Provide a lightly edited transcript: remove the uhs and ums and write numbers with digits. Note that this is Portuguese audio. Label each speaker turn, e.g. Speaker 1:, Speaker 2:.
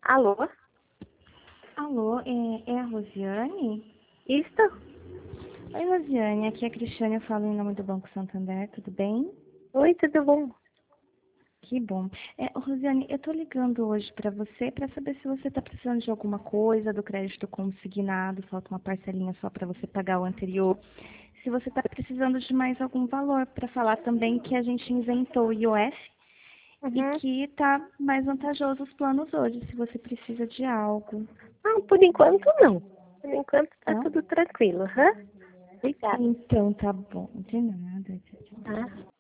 Speaker 1: Alô?
Speaker 2: Alô, é a Rosiane?
Speaker 1: Isto?
Speaker 2: Oi, Rosiane, aqui é a Cristiane, eu falo em nome do Banco Santander, tudo bem?
Speaker 1: Oi, tudo bom?
Speaker 2: Que bom. Rosiane, eu tô ligando hoje para você para saber se você está precisando de alguma coisa do crédito consignado, falta uma parcelinha só para você pagar o anterior. Se você está precisando de mais algum valor, para falar também que a gente inventou o IOF e
Speaker 1: Uhum.
Speaker 2: que está mais vantajoso os planos hoje, se você precisa de algo.
Speaker 1: Ah, por enquanto não. Por enquanto tá
Speaker 2: Não?
Speaker 1: tudo tranquilo, hã? Obrigada.
Speaker 2: Então tá bom, de nada. Tchau, tchau.
Speaker 1: Tá?